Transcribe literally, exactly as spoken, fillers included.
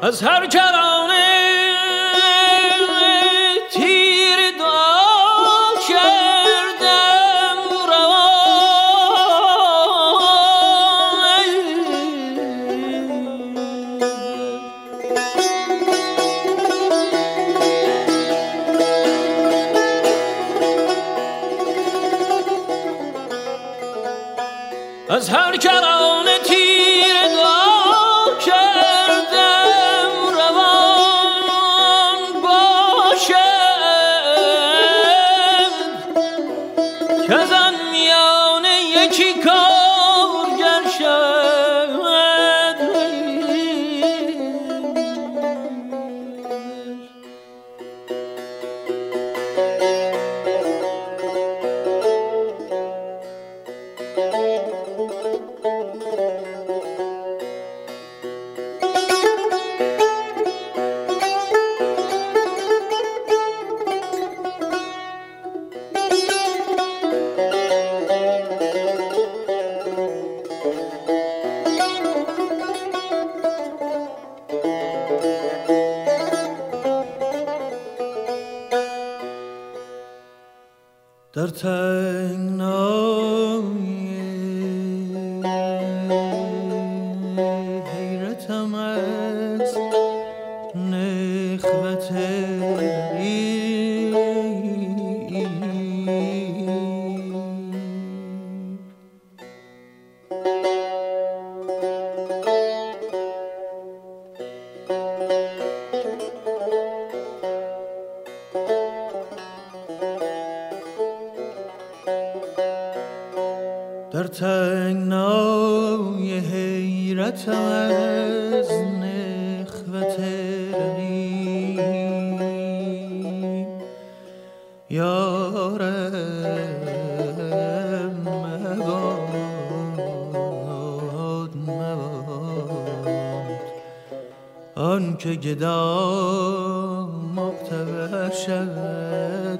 از هر کرانه تیر دعا کردم روان از هر کرانه تیر دعا کردم روان باشد که زن میانه یکی کارگر شد در تنگنای حیرتم از نخوت در تنگنای حیرتم از نخوت رقیب یارم مباد مباد آن که گدا مقتبر شد